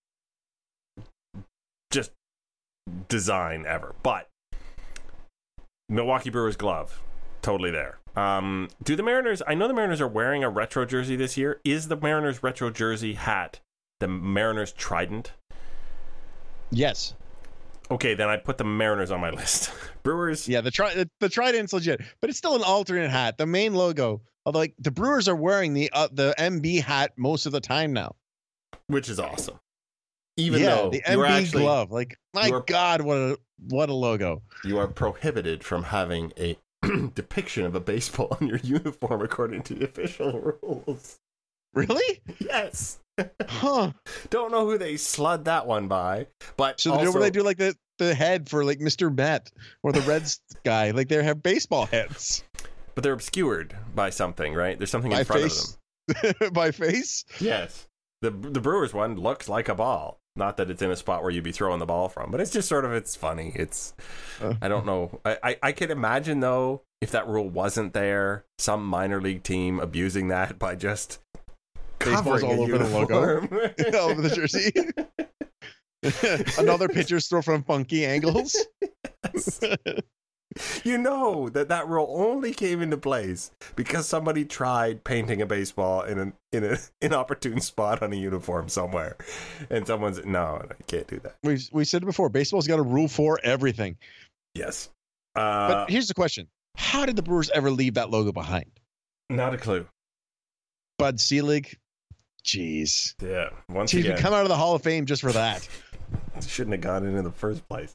just design ever. But Milwaukee Brewers glove, totally there. Do the Mariners, I know the Mariners are wearing a retro jersey this year. Is the Mariners retro jersey hat the Mariners trident? Yes. Okay, then I put the Mariners on my list. Brewers. Yeah, the trident's legit, but it's still an alternate hat. The main logo, although like the Brewers are wearing the MB hat most of the time now, which is awesome. Even though the MB glove, like God, what a logo! You are prohibited from having a depiction of a baseball on your uniform according to the official rules. Really? Yes. Huh. Don't know who they slid that one by, but so also, they do like the the head for like Mr. Met or the Reds guy. Like they have baseball heads. But they're obscured by something, right? There's something in front of them. By face? Yes. The Brewers one looks like a ball. Not that it's in a spot where you'd be throwing the ball from, but it's just sort of, it's funny. It's, I don't know. I could imagine, though, if that rule wasn't there, some minor league team abusing that by just Baseball's all over the logo. All over the jersey. Another pitcher's throw from funky angles. Yes. You know that rule only came into place because somebody tried painting a baseball in an inopportune spot on a uniform somewhere, and someone's no, you can't do that. We said it before. Baseball's got a rule for everything. Yes, but here's the question: how did the Brewers ever leave that logo behind? Not a clue. Bud Selig, jeez, yeah. Once he's again, come out of the Hall of Fame just for that. Shouldn't have gone in the first place.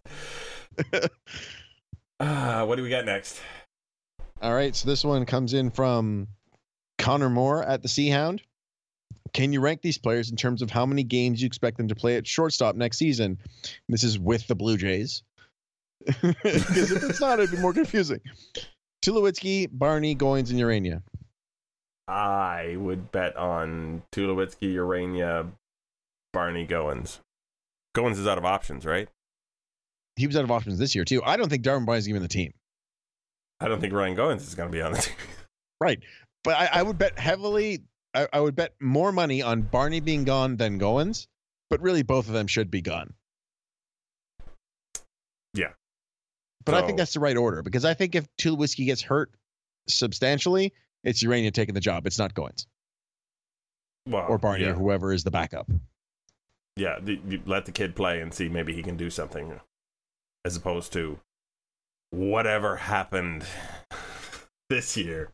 What do we got next? All right, so this one comes in from Connor Moore at the Sea Hound. Can you rank these players in terms of how many games you expect them to play at shortstop next season? This is with the Blue Jays. Because if it's not, it'd be more confusing. Tulowitzki, Barney, Goins, and Urania. I would bet on Tulowitzki, Urania, Barney, Goins. Goins is out of options, right? He was out of options this year, too. I don't think Darwin Barney's even the team. I don't think Ryan Goins is going to be on the team. Right. But I would bet heavily, I would bet more money on Barney being gone than Goins, but really both of them should be gone. Yeah. But I think that's the right order, because I think if Tulowitzki gets hurt substantially, it's Urania taking the job. It's not Goins. Well, or Barney or whoever is the backup. Yeah, you let the kid play and see maybe he can do something, as opposed to whatever happened this year.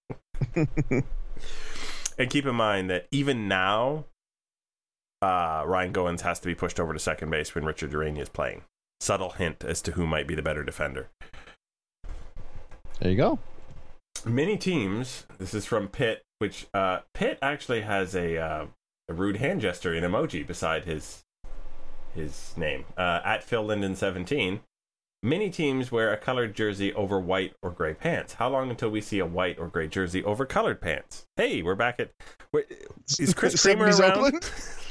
And keep in mind that even now, Ryan Goins has to be pushed over to second base when Richard Urania is playing. Subtle hint as to who might be the better defender. There you go. Many teams, this is from Pitt, which Pitt actually has a rude hand gesture in emoji beside his name. At Phil Linden 17, many teams wear a colored jersey over white or gray pants. How long until we see a white or gray jersey over colored pants? Hey, we're back at... Is Chris Kramer around?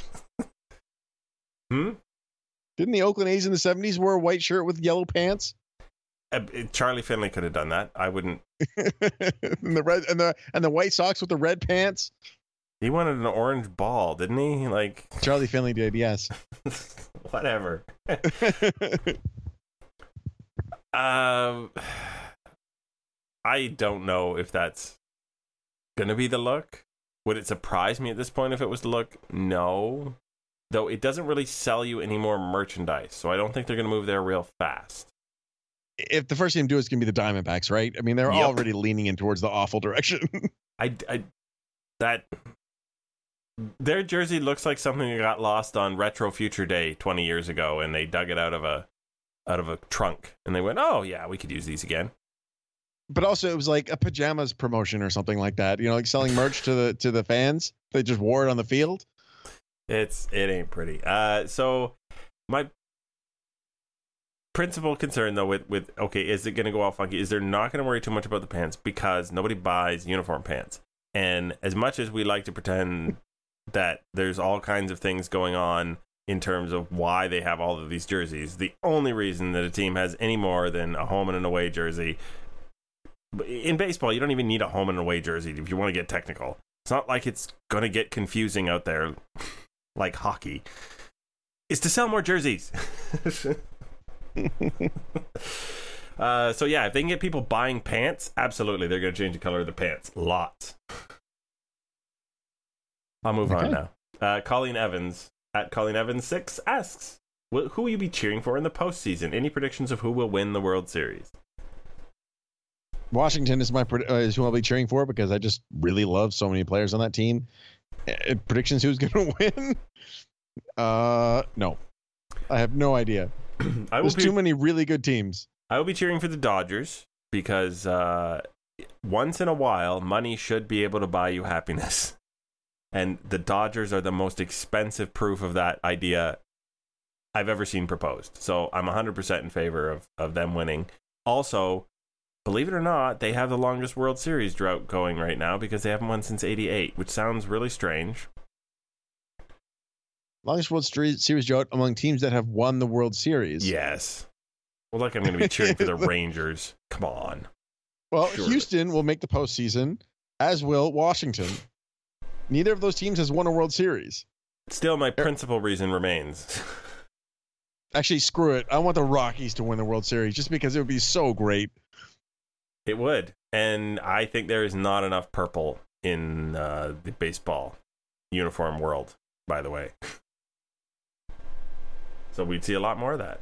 Didn't the Oakland A's in the 70s wear a white shirt with yellow pants? Charlie Finley could have done that. I wouldn't. And the red and the White Sox with the red pants. He wanted an orange ball, didn't he? Like Charlie Finley did, yes. Whatever. I don't know if that's gonna be the look. Would it surprise me at this point if it was the look? No. Though it doesn't really sell you any more merchandise, so I don't think they're gonna move there real fast. If the first thing to do is going to be the Diamondbacks, right? I mean, they're already leaning in towards the awful direction. Their jersey looks like something that got lost on Retro Future Day 20 years ago, and they dug it out of a trunk, and they went, "Oh yeah, we could use these again." But also, it was like a pajamas promotion or something like that. You know, like selling merch to the fans. They just wore it on the field. It ain't pretty. So my principal concern though with okay, is it going to go all funky? Is they're not going to worry too much about the pants because nobody buys uniform pants. And as much as we like to pretend that there's all kinds of things going on in terms of why they have all of these jerseys, the only reason that a team has any more than a home and an away jersey in baseball, you don't even need a home and away jersey if you want to get technical. It's not like it's going to get confusing out there like hockey. It's to sell more jerseys. So yeah, if they can get people buying pants, absolutely, they're going to change the color of the pants. Lots. I'll move on now. Colleen Evans at Colleen Evans 6 asks, who will you be cheering for in the postseason? Any predictions of who will win the World Series? Washington is is who I'll be cheering for because I just really love so many players on that team. Predictions who's going to win? No, I have no idea. There's too many really good teams. I will be cheering for the Dodgers because once in a while, money should be able to buy you happiness. And the Dodgers are the most expensive proof of that idea I've ever seen proposed. So I'm 100% in favor of them winning. Also, believe it or not, they have the longest World Series drought going right now because they haven't won since '88, which sounds really strange. Longest World Series drought among teams that have won the World Series. Yes. Well, like I'm going to be cheering for the Rangers. Come on. Well, Surely. Houston will make the postseason, as will Washington. Neither of those teams has won a World Series. Still, my principal reason remains. Actually, screw it. I want the Rockies to win the World Series just because it would be so great. It would. And I think there is not enough purple in the baseball uniform world, by the way. So we'd see a lot more of that.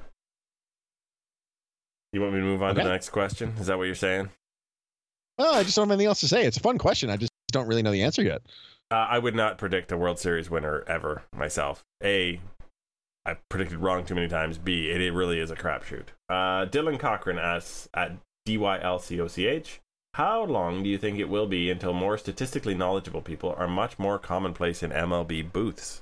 You want me to move on to the next question? Is that what you're saying? Well, I just don't have anything else to say. It's a fun question. I just don't really know the answer yet. I would not predict a World Series winner ever myself. A, I've predicted wrong too many times. B, it really is a crapshoot. Dylan Cochran asks at DYLCOCH, how long do you think it will be until more statistically knowledgeable people are much more commonplace in MLB booths?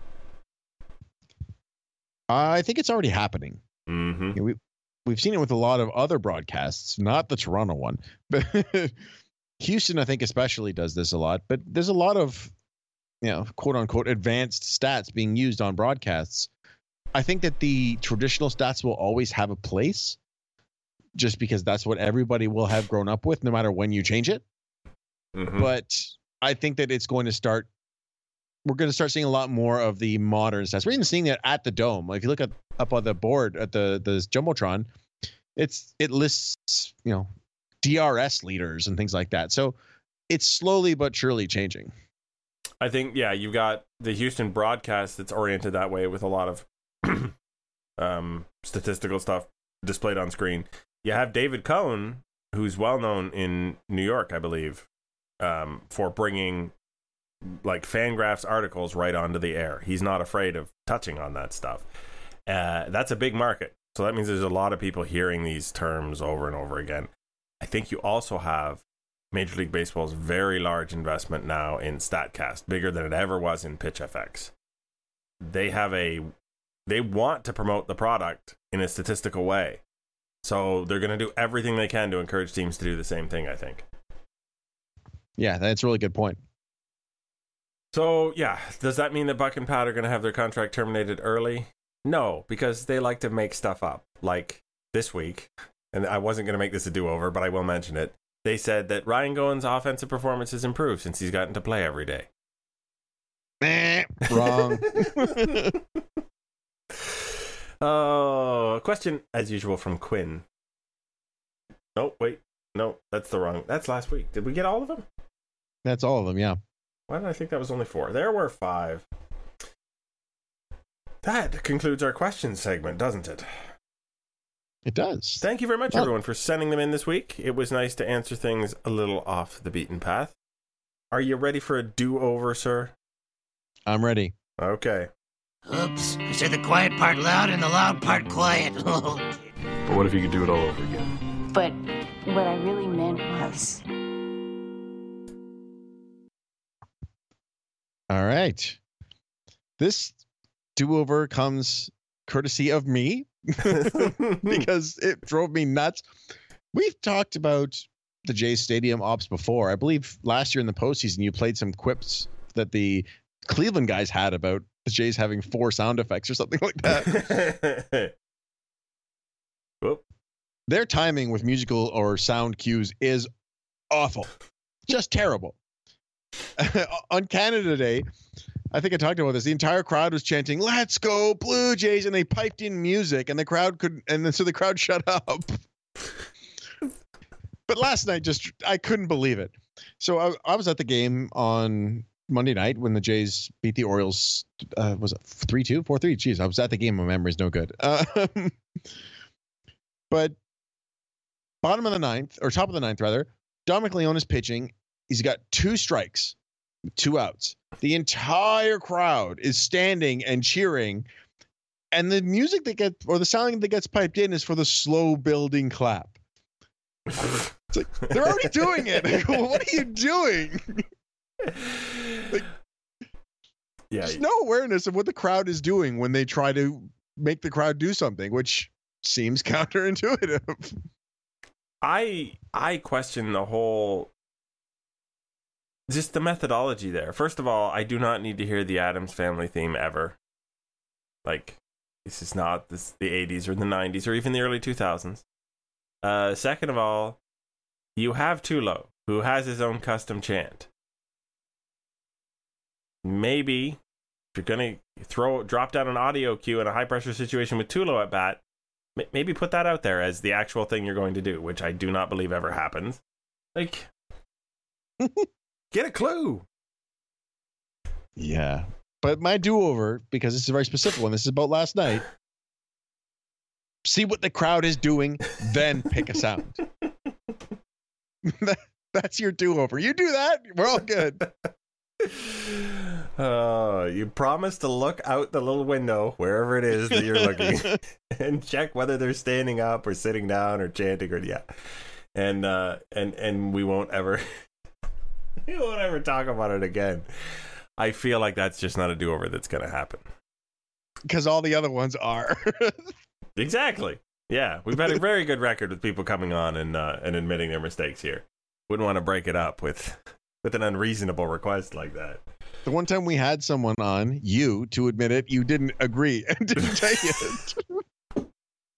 I think it's already happening. Mm-hmm. We've seen it with a lot of other broadcasts, not the Toronto one, but Houston, I think especially does this a lot. But there's a lot of, quote unquote, advanced stats being used on broadcasts. I think that the traditional stats will always have a place, just because that's what everybody will have grown up with, no matter when you change it. Mm-hmm. But I think that we're going to start seeing a lot more of the modern stats. We're even seeing that at the Dome. If you look up on the board at the Jumbotron, it lists, DRS leaders and things like that. So it's slowly but surely changing. I think, you've got the Houston broadcast that's oriented that way with a lot of statistical stuff displayed on screen. You have David Cohn, who's well known in New York, I believe, for bringing like Fangraphs articles right onto the air. He's not afraid of touching on that stuff. That's a big market. So that means there's a lot of people hearing these terms over and over again. I think you also have Major League Baseball's very large investment now in StatCast, bigger than it ever was in PitchFX. They want to promote the product in a statistical way. So they're going to do everything they can to encourage teams to do the same thing, I think. Yeah, that's a really good point. So, does that mean that Buck and Pat are going to have their contract terminated early? No, because they like to make stuff up. Like this week, and I wasn't going to make this a do-over, but I will mention it. They said that Ryan Goins' offensive performance has improved since he's gotten to play every day. Wrong. Oh, a question, as usual, from Quinn. Oh, wait. No, that's last week. Did we get all of them? That's all of them, yeah. Why did I think that was only 4? There were 5. That concludes our questions segment, doesn't it? It does. Thank you very much, everyone, for sending them in this week. It was nice to answer things a little off the beaten path. Are you ready for a do-over, sir? I'm ready. Okay. Oops, I said the quiet part loud and the loud part quiet. But what if you could do it all over again? But what I really meant was... All right. This do-over comes courtesy of me because it drove me nuts. We've talked about the Jays Stadium ops before. I believe last year in the postseason, you played some quips that the Cleveland guys had about the Jays having 4 sound effects or something like that. Whoop. Their timing with musical or sound cues is awful. Just terrible. On Canada Day, I think I talked about this. The entire crowd was chanting, "Let's go Blue Jays," and they piped in music, and the crowd so the crowd shut up. But last night, I couldn't believe it. So I was at the game on Monday night when the Jays beat the Orioles. Was it 3-2, 4-3? Jeez, I was at the game. My memory's no good. But bottom of the ninth, or top of the ninth rather, Dominic Leone is pitching. He's got 2 strikes, 2 outs. The entire crowd is standing and cheering, and the music the sound that gets piped in is for the slow building clap. It's like, they're already doing it. What are you doing? There's no awareness of what the crowd is doing when they try to make the crowd do something, which seems counterintuitive. I question the whole, just the methodology there. First of all, I do not need to hear the Addams Family theme ever. Like, this is not the 80s or the 90s or even the early 2000s. Second of all, you have Tulo, who has his own custom chant. Maybe if you're going to drop down an audio cue in a high-pressure situation with Tulo at bat, maybe put that out there as the actual thing you're going to do, which I do not believe ever happens. Like, get a clue. Yeah. But my do-over, because this is a very specific one, this is about last night, see what the crowd is doing, then pick a sound. That's your do-over. You do that, we're all good. You promise to look out the little window, wherever it is that you're looking, and check whether they're standing up or sitting down or chanting or and we won't ever talk about it again. I feel like that's just not a do-over that's going to happen. Because all the other ones are. Exactly. Yeah, we've had a very good record with people coming on and admitting their mistakes here. Wouldn't want to break it up with an unreasonable request like that. The one time we had someone on, you, to admit it, you didn't agree and didn't take it.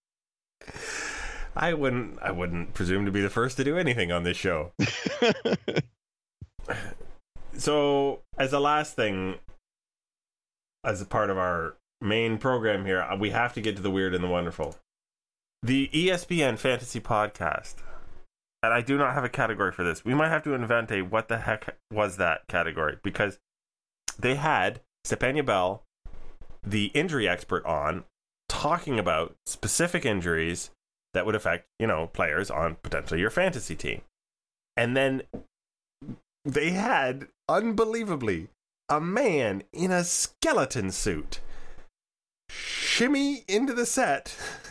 I wouldn't presume to be the first to do anything on this show. So, as a last thing, as a part of our main program here, we have to get to the weird and the wonderful. The ESPN Fantasy Podcast. And I do not have a category for this. We might have to invent a what the heck was that category, because they had Stepania Bell, the injury expert, on talking about specific injuries that would affect, players on potentially your fantasy team. And then they had, unbelievably, a man in a skeleton suit shimmy into the set.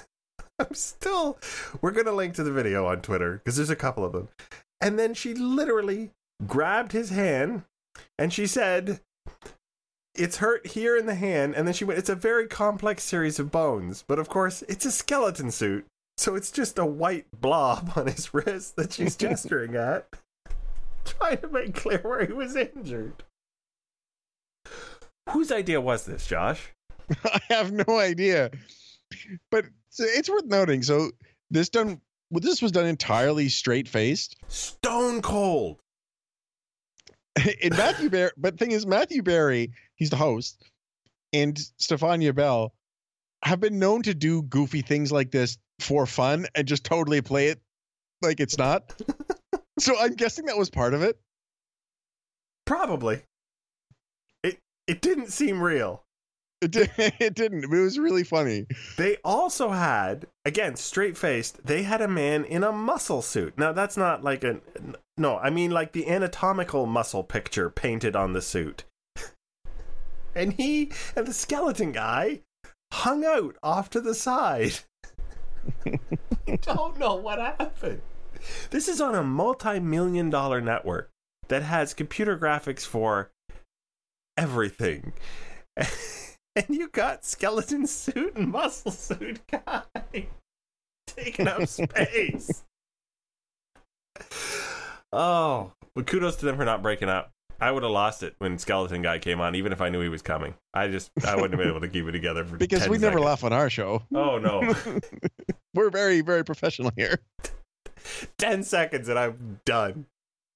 We're going to link to the video on Twitter, because there's a couple of them. And then she literally grabbed his hand and she said, "It's hurt here in the hand." And then she went, "It's a very complex series of bones. But of course, it's a skeleton suit. So it's just a white blob on his wrist that she's gesturing at." Trying to make clear where he was injured. Whose idea was this, Josh? I have no idea. But it's worth noting. So this was done entirely straight-faced. Stone cold. In Matthew Berry, but the thing is, Matthew Berry, he's the host, and Stefania Bell have been known to do goofy things like this for fun and just totally play it like it's not. So I'm guessing that was part of it. Probably. It didn't seem real. It didn't. It was really funny. They also had, again, straight-faced, they had a man in a muscle suit. Now, that's not like I mean like the anatomical muscle picture painted on the suit. And he and the skeleton guy hung out off to the side. I don't know what happened. This is on a multi-million-dollar network that has computer graphics for everything. And you got skeleton suit and muscle suit guy taking up space. Oh, but kudos to them for not breaking up. I would have lost it when skeleton guy came on, even if I knew he was coming. I wouldn't have been able to keep it together for because 10 we never seconds. laugh on our show. Oh no. We're very, very professional here. 10 seconds and I'm done.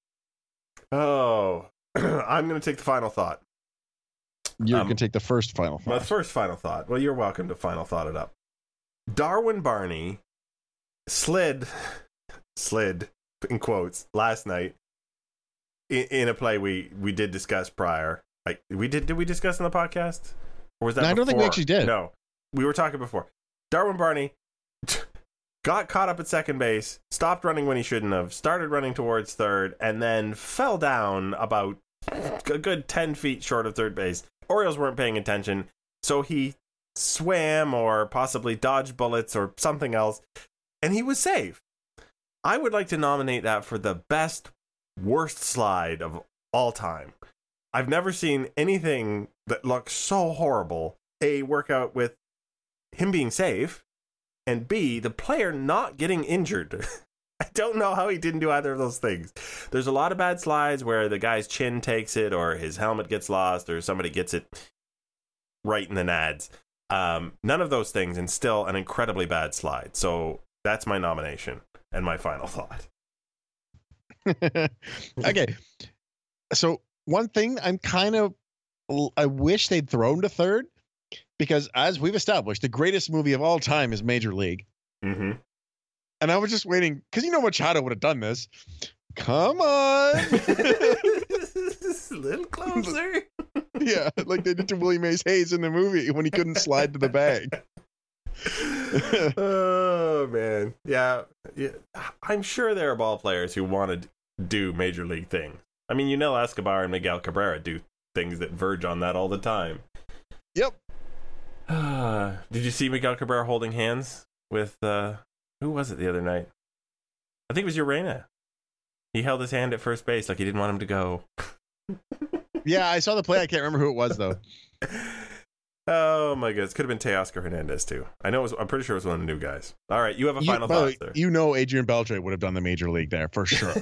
Oh, I'm going to take the final thought. You can take the first final thought. My first final thought. Well, you're welcome to final thought it up. Darwin Barney slid in quotes last night in a play we did discuss prior. Like did we discuss on the podcast? Or was that? No, I don't think we actually did. No, we were talking before. Darwin Barney got caught up at second base, stopped running when he shouldn't have, started running towards third, and then fell down about a good 10 feet short of third base. Orioles weren't paying attention, so he swam or possibly dodged bullets or something else, and he was safe. I would like to nominate that for the best worst slide of all time. I've never seen anything that looks so horrible. A workout with him being safe, and B, the player not getting injured. I don't know how he didn't do either of those things. There's a lot of bad slides where the guy's chin takes it, or his helmet gets lost, or somebody gets it right in the nads. None of those things, and still an incredibly bad slide. So that's my nomination and my final thought. Okay. So one thing I wish they'd thrown to third, because as we've established, the greatest movie of all time is Major League. Mm-hmm. And I was just waiting, because Machado would have done this. Come on. A little closer. Yeah, like they did to Willie Mays Hayes in the movie when he couldn't slide to the bag. Oh, man. Yeah. I'm sure there are ball players who want to do Major League things. I mean, Yunel Escobar and Miguel Cabrera do things that verge on that all the time. Yep. Did you see Miguel Cabrera holding hands with, who was it the other night? I think it was Urena. He held his hand at first base like he didn't want him to go. Yeah, I saw the play. I can't remember who it was, though. Oh, my goodness. Could have been Teoscar Hernandez, too. I'm pretty sure it was one of the new guys. All right, you have a final thought there. Adrian Beltre would have done the Major League there, for sure.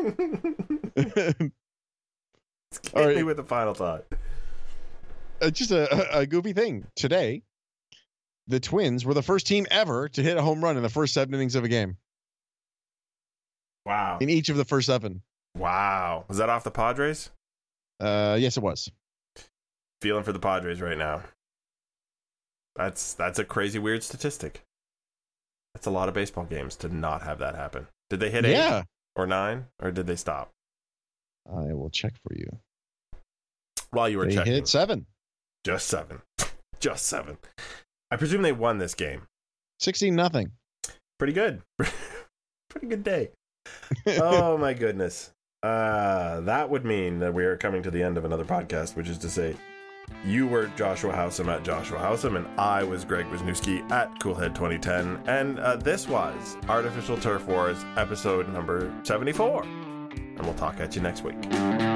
Hit me with a final thought. Just a goofy thing. Today, the Twins were the first team ever to hit a home run in the first 7 innings of a game. Wow. In each of the first 7. Wow. Was that off the Padres? Yes, it was. Feeling for the Padres right now. That's a crazy weird statistic. That's a lot of baseball games to not have that happen. Did they hit 8 or 9, or did they stop? I will check for you. While you were checking. They hit 7. Just 7. Just 7. I presume they won this game. 16-0. Pretty good. Pretty good day. Oh, my goodness. That would mean that we are coming to the end of another podcast, which is to say, you were Joshua Howsam at Joshua Howsam, and I was Greg Wisniewski at Coolhead 2010, and this was Artificial Turf Wars, episode number 74. And we'll talk at you next week.